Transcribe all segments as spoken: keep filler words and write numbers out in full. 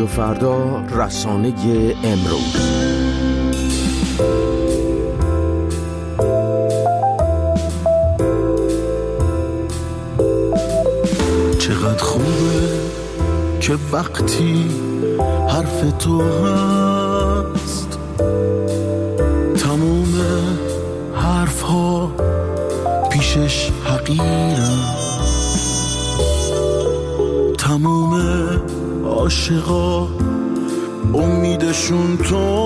رادیو فردا، رسانه امروز. چقدر خوبه که وقتی حرف تو هست تموم حرف ها پیشش حقیرن، تموم عاشقا امیدشون تو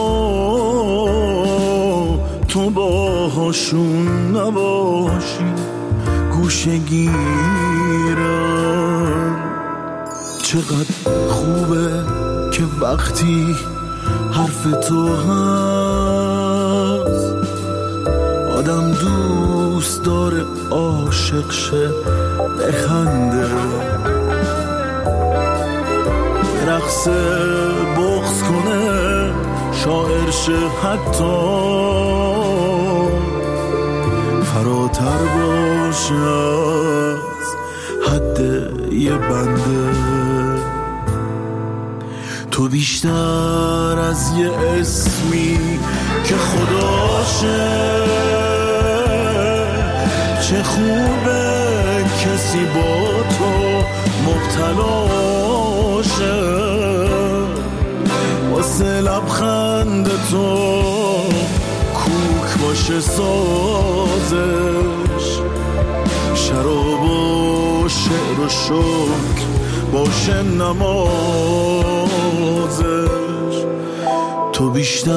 تو باهاشون نباشی گوشه گیرن. چقدر خوبه که وقتی حرف تو هست آدم دوست داره عاشق شه بخنده، رقص بغض کنه شاعر شه، حتی فراتر باشه از حد یه بنده. تو بیشتر از یه اسمی که خداشه، چه خوبه کسی با تو مبتلاشه، واسه لبخند تو کوک باشه سازش، شراب و شعر و شکر باشه نمازش. تو بیشتر